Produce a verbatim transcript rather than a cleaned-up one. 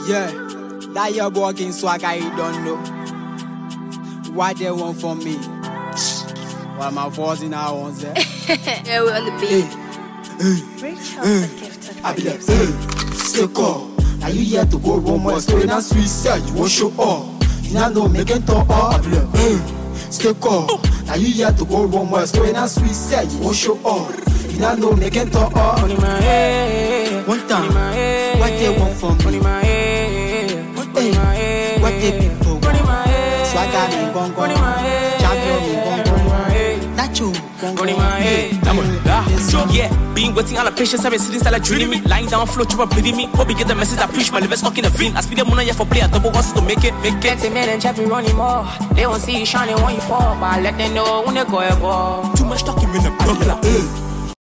Yeah, that your walking swag I don't know. What they want from me? Why my voice in our ones there? Yeah, we're on the beat. Reach out the gift of I be like, hey, stay calm. Are you here to go one more story? Now suicide, you won't show up. You now know making talk up. I be like, hey, stay calm. Are you here to go one more story? Now suicide, you won't show up. You now know making talk up. Money my head, One time, what they want from me? hey, what they people want? Swagger me gong gong, champion me gong gong. Nacho gong gong. I'm a yeah, being waiting all the patience, I've been sitting style like drilling me. Lying down, flow, trouble bleeding me. Hope you get the message I preach, my liver stuck in a vein. I speed them on here for play, I double wants to make it, make it. Get men and Jeffrey running more. They won't see you shining when you fall, but I let them know when they go, go. Too much talking in the bugler. Hey,